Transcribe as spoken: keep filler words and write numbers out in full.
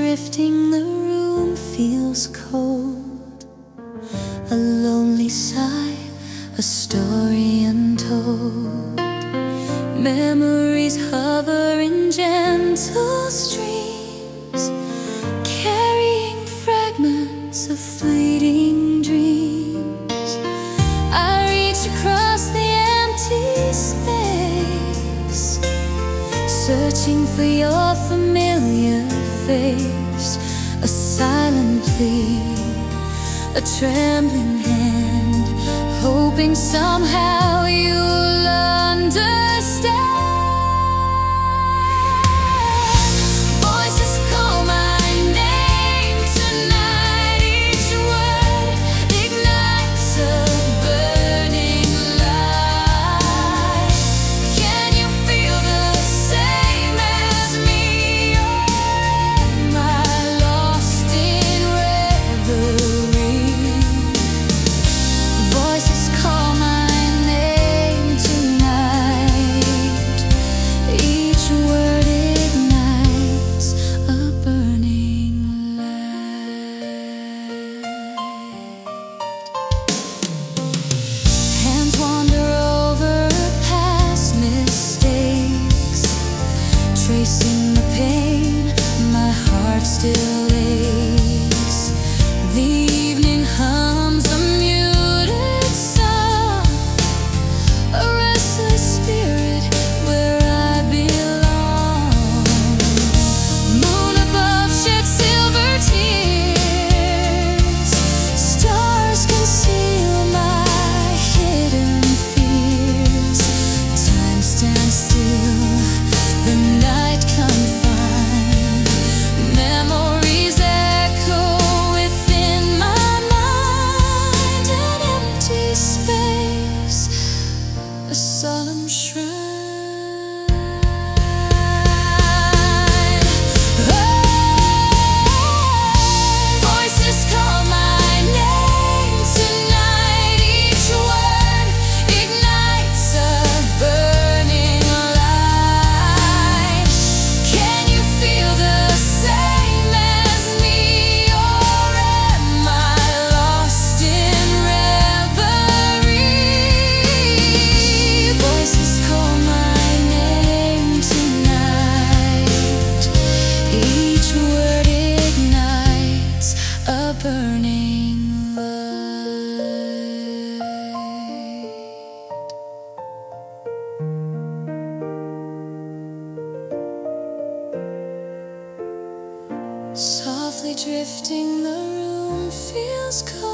drifting, the room feels cold. A lonely sigh, a story untold. Memories hover in gentle streams, carrying fragments of fleeting dreams. I reach across the empty space, searching for your familiar face. A silent plea, a trembling hand, hoping somehow you'll understand. Voices call my name tonight. Each word ignites a burning light. Can you feel the same as me? Or am I lost in reverie? Voices call my name tonight. Each word ignites a burning light. Hands wander over past mistakes, tracing the pain, my heart still aches. The evening hums a muted song, a restless spirit where I belong. Moon above sheds silver tears, stars conceal my hidden fears. Time stands still, the night confined. Memories echo within my mind. An empty space, a solemn shrine. Voices call my name tonight. Each word ignites a burning light. Can you feel the same as me? Or am I lost in reverie? Voices call my name tonight. Each word ignites a burning light. Softly drifting, the room feels cold.